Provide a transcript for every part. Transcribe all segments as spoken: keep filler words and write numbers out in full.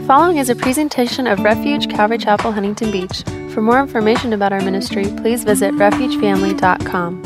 following is a presentation of Refuge Calvary Chapel, Huntington Beach. For more information about our ministry, please visit refuge family dot com.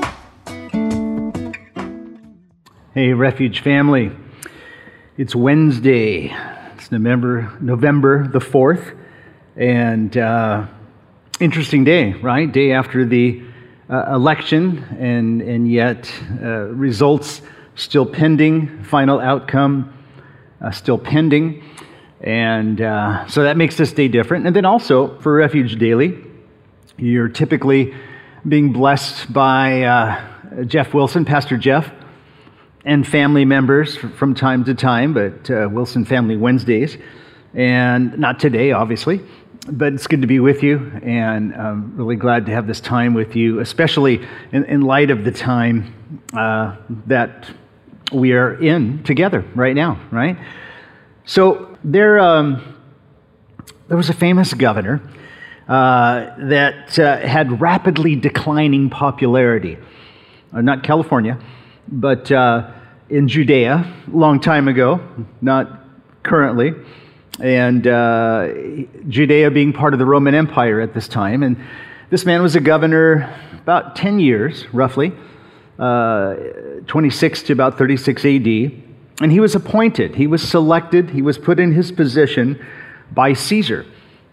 Hey, Refuge family. It's Wednesday. It's November, November the fourth, and uh, interesting day, right? Day after the uh, election, and, and yet uh, results still pending, final outcome uh, still pending. And uh, so that makes this day different. And then also for Refuge Daily, you're typically being blessed by uh, Jeff Wilson, Pastor Jeff, and family members from time to time, but uh, Wilson Family Wednesdays. And not today, obviously, but it's good to be with you, and I'm really glad to have this time with you, especially in, in light of the time uh, that we are in together right now, right? So there, um, there was a famous governor uh, that uh, had rapidly declining popularity. Uh, not California, but uh, in Judea, a long time ago, not currently. And uh, Judea being part of the Roman Empire at this time. And this man was a governor about ten years, roughly, uh, twenty-six to about thirty-six A D. And he was appointed, he was selected, he was put in his position by Caesar.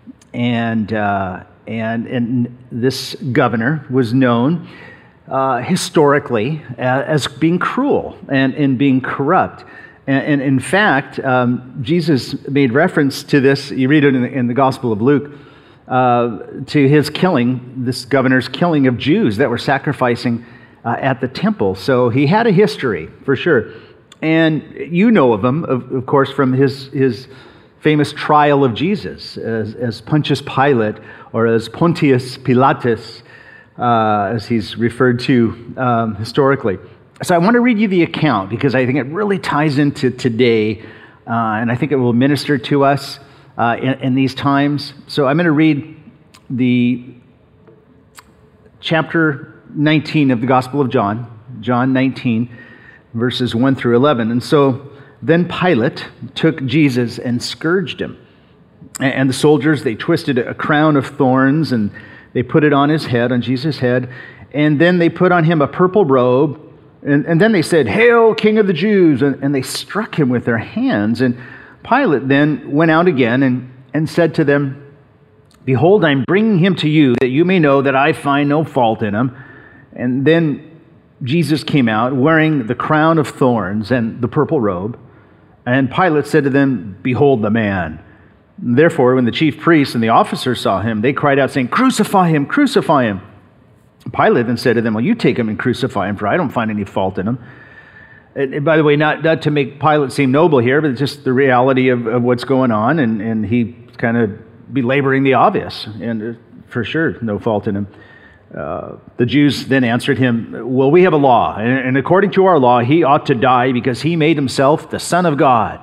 And, uh, and, and this governor was known uh, historically as being cruel and, and being corrupt. And, and in fact, um, Jesus made reference to this, you read it in the, in the Gospel of Luke, uh, to his killing, this governor's killing of Jews that were sacrificing uh, at the temple. So he had a history, for sure. And you know of him, of, of course, from his, his famous trial of Jesus as, as Pontius Pilate, or as Pontius Pilatus, uh, as he's referred to um, historically. So I want to read you the account because I think it really ties into today, uh, and I think it will minister to us uh, in, in these times. So I'm going to read the chapter nineteen of the Gospel of John, John nineteen, verses one through eleven. And so then Pilate took Jesus and scourged him. And the soldiers, they twisted a crown of thorns and they put it on his head, on Jesus' head. And then they put on him a purple robe. And, and then they said, "Hail, King of the Jews!" And, and they struck him with their hands. And Pilate then went out again and, and said to them, "Behold, I'm bringing him to you, that you may know that I find no fault in him." And then Jesus came out wearing the crown of thorns and the purple robe. And Pilate said to them, "Behold the man." And therefore, when the chief priests and the officers saw him, they cried out, saying, "Crucify him, crucify him." Pilate then said to them, "Well, you take him and crucify him, for I don't find any fault in him." And, and by the way, not, not to make Pilate seem noble here, but just the reality of, of what's going on. And, and he kind of belaboring the obvious. And for sure, no fault in him. Uh, the Jews then answered him, "Well, we have a law, and, and according to our law, he ought to die because he made himself the Son of God."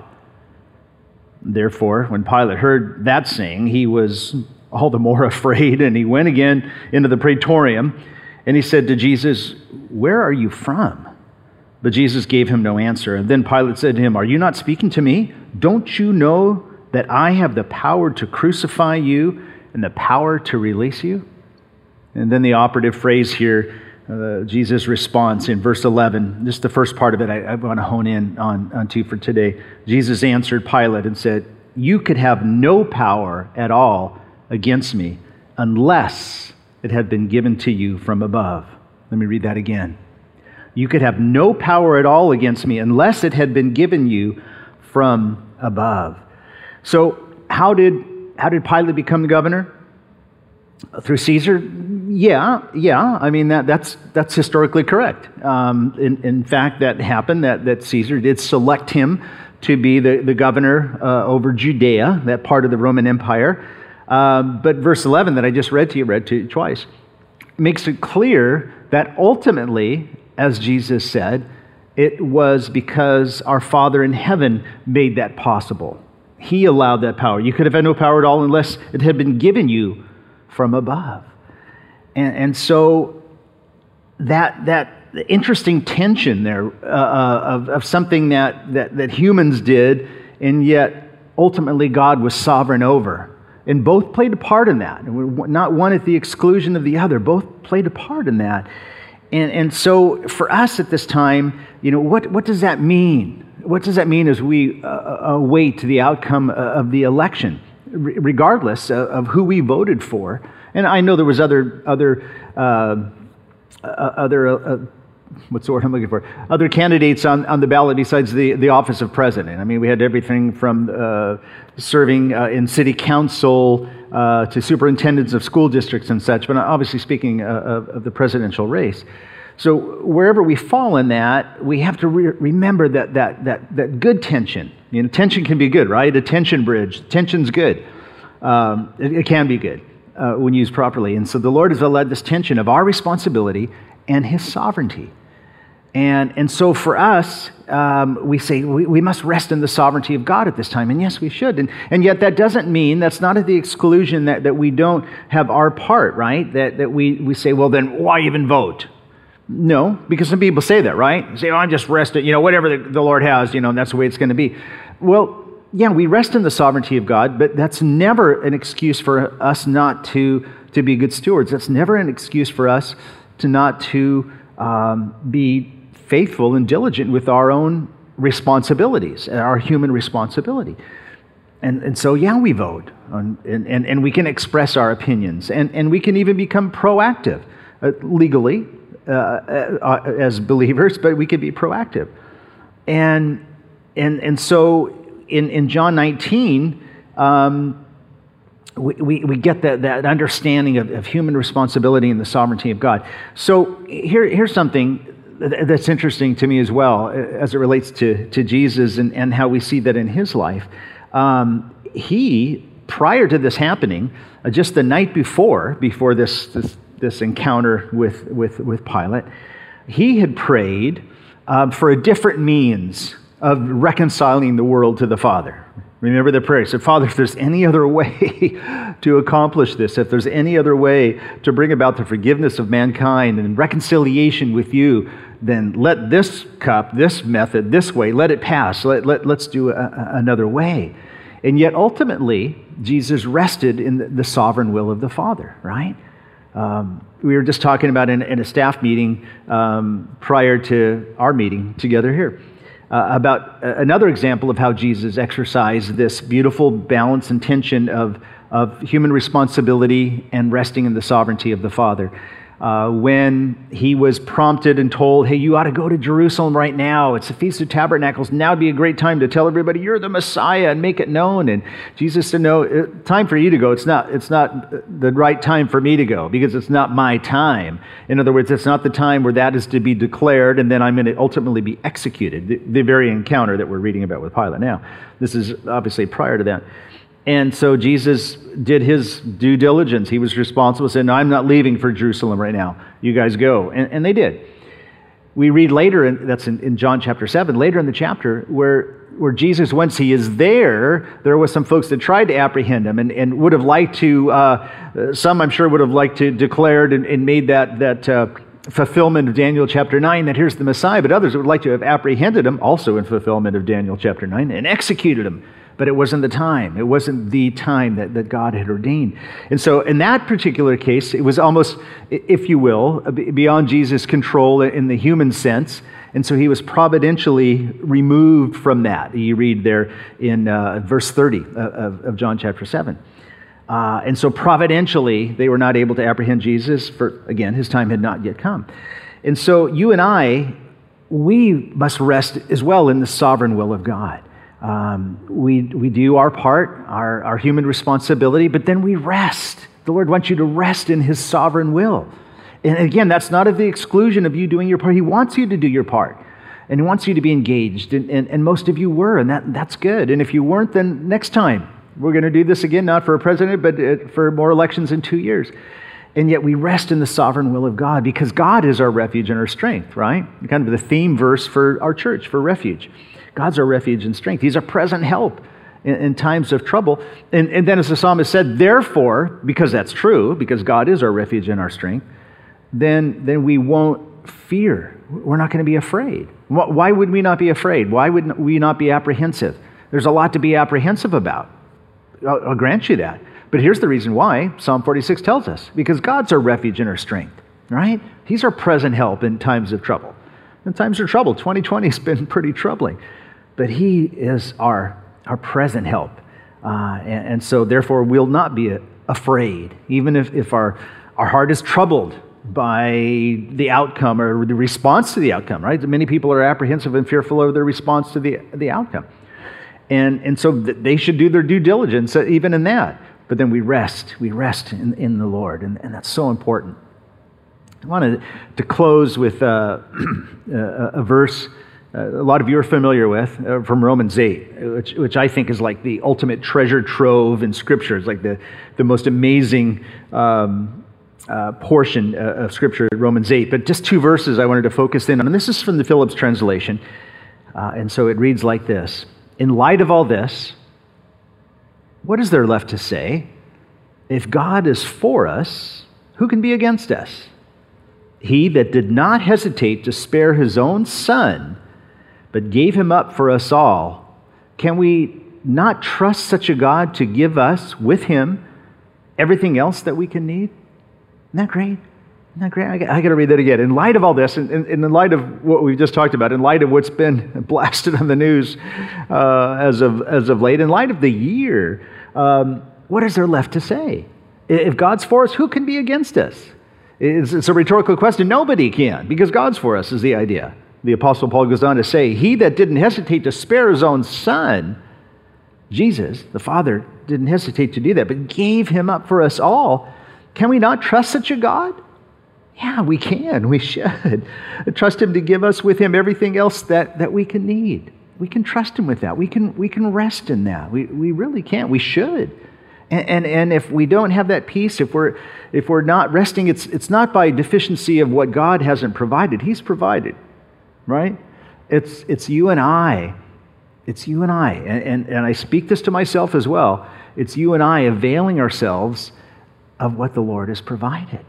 Therefore, when Pilate heard that saying, he was all the more afraid, and he went again into the praetorium, and he said to Jesus, "Where are you from?" But Jesus gave him no answer. And then Pilate said to him, "Are you not speaking to me? Don't you know that I have the power to crucify you and the power to release you?" And then the operative phrase here, uh, Jesus' response in verse eleven, just the first part of it I, I want to hone in on onto for today. Jesus answered Pilate and said, "You could have no power at all against me unless it had been given to you from above." Let me read that again. "You could have no power at all against me unless it had been given you from above." So how did how did Pilate become the governor? Through Caesar? Yeah, yeah. I mean, that, that's that's historically correct. Um, in, in fact, that happened, that, that Caesar did select him to be the, the governor uh, over Judea, that part of the Roman Empire. Um, but verse eleven that I just read to you, read to you twice, makes it clear that ultimately, as Jesus said, it was because our Father in heaven made that possible. He allowed that power. You could have had no power at all unless it had been given you from above. And, and so that that interesting tension there uh, of, of something that, that, that humans did, and yet ultimately God was sovereign over. And both played a part in that. Not one at the exclusion of the other. Both played a part in that. And, and so for us at this time, you know, what, what does that mean? What does that mean as we uh, await the outcome of the election, regardless of who we voted for? And I know there was other, other, uh, uh, other, uh, what's the word I'm looking for? Other candidates on, on the ballot besides the, the office of president. I mean, we had everything from uh, serving uh, in city council uh, to superintendents of school districts and such, but obviously speaking uh, of, of the presidential race. So wherever we fall in that, we have to re- remember that, that that that good tension. You know, tension can be good, right? A tension bridge. Tension's good. Um, it, it can be good uh, when used properly. And so the Lord has allowed this tension of our responsibility and His sovereignty. And and so for us, um, we say we, we must rest in the sovereignty of God at this time. And yes, we should. And and yet that doesn't mean, that's not at the exclusion that, that we don't have our part, right? That that we, we say, well, then why even vote? No, because some people say that, right? Say, oh, I'm just resting, you know, whatever the, the Lord has, you know, and that's the way it's going to be. Well, yeah, we rest in the sovereignty of God, but that's never an excuse for us not to, to be good stewards. That's never an excuse for us to not to um, be faithful and diligent with our own responsibilities, our human responsibility. And and so, yeah, we vote, on, and, and, and we can express our opinions, and, and we can even become proactive uh, legally, Uh, uh, as believers, but we could be proactive. And and and so in, in John nineteen, um, we, we, we get that, that understanding of, of human responsibility and the sovereignty of God. So here, here's something that's interesting to me as well as it relates to, to Jesus and, and how we see that in His life. Um, he, prior to this happening, uh, just the night before, before this, this this encounter with, with, with Pilate, he had prayed uh, for a different means of reconciling the world to the Father. Remember the prayer. He said, Father, if there's any other way to accomplish this, if there's any other way to bring about the forgiveness of mankind and reconciliation with you, then let this cup, this method, this way, let it pass. Let, let, let's do a, a, another way. And yet ultimately, Jesus rested in the, the sovereign will of the Father, right? Um, we were just talking about in, in a staff meeting um, prior to our meeting together here uh, about another example of how Jesus exercised this beautiful balance and tension of, of human responsibility and resting in the sovereignty of the Father. Uh, when he was prompted and told, hey, you ought to go to Jerusalem right now. It's the Feast of Tabernacles. Now would be a great time to tell everybody you're the Messiah and make it known. And Jesus said, no, time for you to go. It's not, it's not the right time for me to go because it's not my time. In other words, it's not the time where that is to be declared and then I'm going to ultimately be executed. The, the very encounter that we're reading about with Pilate now. This is obviously prior to that. And so Jesus did his due diligence. He was responsible, said, no, I'm not leaving for Jerusalem right now. You guys go. And, and they did. We read later, and that's in, in John chapter seven, later in the chapter, where, where Jesus, once he is there, there was some folks that tried to apprehend him and, and would have liked to, uh, some I'm sure would have liked to declared and, and made that, that uh, fulfillment of Daniel chapter nine, that here's the Messiah, but others would like to have apprehended him, also in fulfillment of Daniel chapter nine, and executed him. But it wasn't the time. It wasn't the time that, that God had ordained. And so in that particular case, it was almost, if you will, beyond Jesus' control in the human sense. And so he was providentially removed from that. You read there in uh, verse thirty of, of John chapter seven. Uh, and so providentially, they were not able to apprehend Jesus for, again, his time had not yet come. And so you and I, we must rest as well in the sovereign will of God. Um, we we do our part, our, our human responsibility, but then we rest. The Lord wants you to rest in His sovereign will. And again, that's not at the exclusion of you doing your part. He wants you to do your part. And He wants you to be engaged. And, and, and most of you were, and that that's good. And if you weren't, then next time. We're going to do this again, not for a president, but for more elections in two years. And yet we rest in the sovereign will of God because God is our refuge and our strength, right? Kind of the theme verse for our church, for refuge. God's our refuge and strength. He's our present help in, in times of trouble. And, and then as the psalmist said, therefore, because that's true, because God is our refuge and our strength, then, then we won't fear. We're not going to be afraid. Why would we not be afraid? Why would we not be apprehensive? There's a lot to be apprehensive about. I'll, I'll grant you that. But here's the reason why Psalm forty-six tells us. Because God's our refuge and our strength, right? He's our present help in times of trouble. In times of trouble, twenty twenty has been pretty troubling. But He is our, our present help. Uh, and, and so therefore we'll not be afraid, even if, if our, our heart is troubled by the outcome or the response to the outcome, right? Many people are apprehensive and fearful of their response to the, the outcome. And, and so they should do their due diligence even in that. But then we rest. We rest in, in the Lord, and, and that's so important. I wanted to close with uh, a, a verse uh, a lot of you are familiar with uh, from Romans eight, which, which I think is like the ultimate treasure trove in Scripture. It's like the, the most amazing um, uh, portion uh, of Scripture, Romans eight. But just two verses I wanted to focus in on. And this is from the Phillips translation. Uh, and so it reads like this. In light of all this, what is there left to say? If God is for us, who can be against us? He that did not hesitate to spare his own Son, but gave him up for us all, can we not trust such a God to give us, with him, everything else that we can need? Isn't that great? Isn't that great? I got, I got to read that again. In light of all this, and in, in, in light of what we've just talked about, in light of what's been blasted on the news uh, as of as of late, in light of the year, um, what is there left to say? If God's for us, who can be against us? It's, it's a rhetorical question. Nobody can, because God's for us is the idea. The Apostle Paul goes on to say, he that didn't hesitate to spare his own Son, Jesus, the Father, didn't hesitate to do that, but gave him up for us all. Can we not trust such a God? Yeah, we can. We should. Trust him to give us with him everything else that, that we can need. We can trust him with that. We can we can rest in that. We we really can. We should. And, and and if we don't have that peace, if we're if we're not resting, it's it's not by deficiency of what God hasn't provided. He's provided, right? It's it's you and I. It's you and I. And, and, and I speak this to myself as well. It's you and I availing ourselves of what the Lord has provided.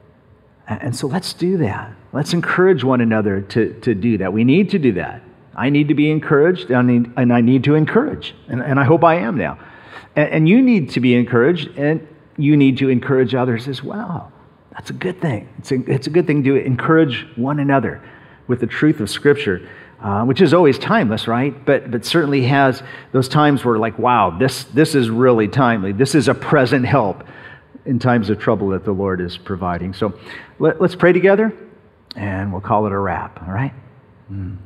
And so let's do that. Let's encourage one another to, to do that. We need to do that. I need to be encouraged, and I need, and I need to encourage. And, and I hope I am now. And, and you need to be encouraged, and you need to encourage others as well. That's a good thing. It's a, it's a good thing to encourage one another with the truth of Scripture, uh, which is always timeless, right? But but certainly has those times where like, wow, this this is really timely. This is a present help in times of trouble that the Lord is providing. So let, let's pray together, and we'll call it a wrap, all right? Mm.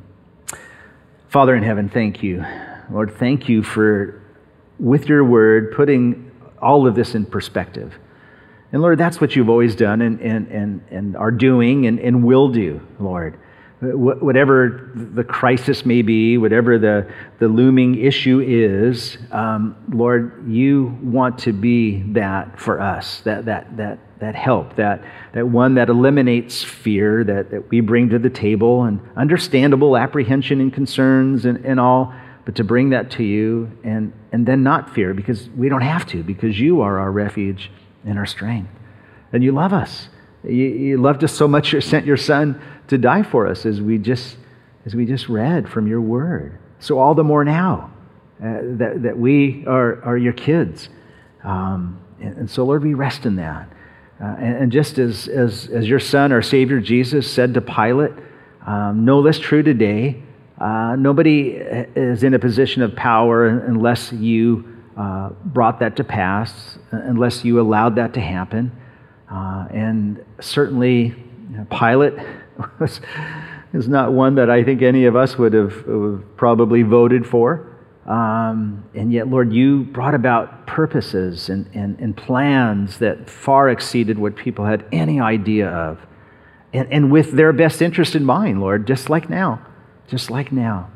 Father in heaven, thank you. Lord, thank you for, with your word, putting all of this in perspective. And Lord, that's what you've always done and, and, and, and are doing and, and will do, Lord. Whatever the crisis may be, whatever the, the looming issue is, um, Lord, you want to be that for us, that that that that help, that that one that eliminates fear that, that we bring to the table, and understandable apprehension and concerns and, and all, but to bring that to you and, and then not fear, because we don't have to, because you are our refuge and our strength. And you love us. You, you loved us so much you sent your Son to die for us, as we just as we just read from your word. So all the more now uh, that, that we are, are your kids. Um, and, and so, Lord, we rest in that. Uh, and, and just as, as, as your Son, our Savior Jesus, said to Pilate, um, no less true today, uh, nobody is in a position of power unless you uh, brought that to pass, unless you allowed that to happen. Uh, and certainly, you know, Pilate was, is not one that I think any of us would have, would have probably voted for. Um, and yet, Lord, you brought about purposes and, and, and plans that far exceeded what people had any idea of. And, and with their best interest in mind, Lord, just like now, just like now.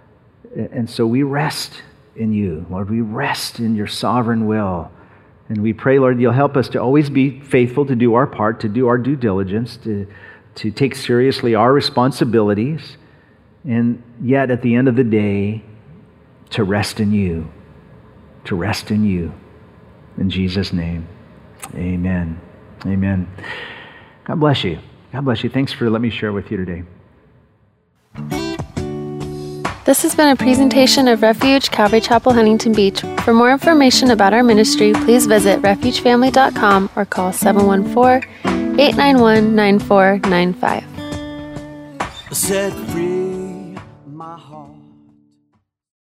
And so we rest in you, Lord. We rest in your sovereign will. And we pray, Lord, you'll help us to always be faithful, to do our part, to do our due diligence, to, to take seriously our responsibilities, and yet at the end of the day, to rest in you, to rest in you. In Jesus' name, amen. Amen. God bless you. God bless you. Thanks for letting me share with you today. This has been a presentation of Refuge Calvary Chapel, Huntington Beach. For more information about our ministry, please visit refuge family dot com or call seven one four, eight nine one, nine four nine five. Set free my heart.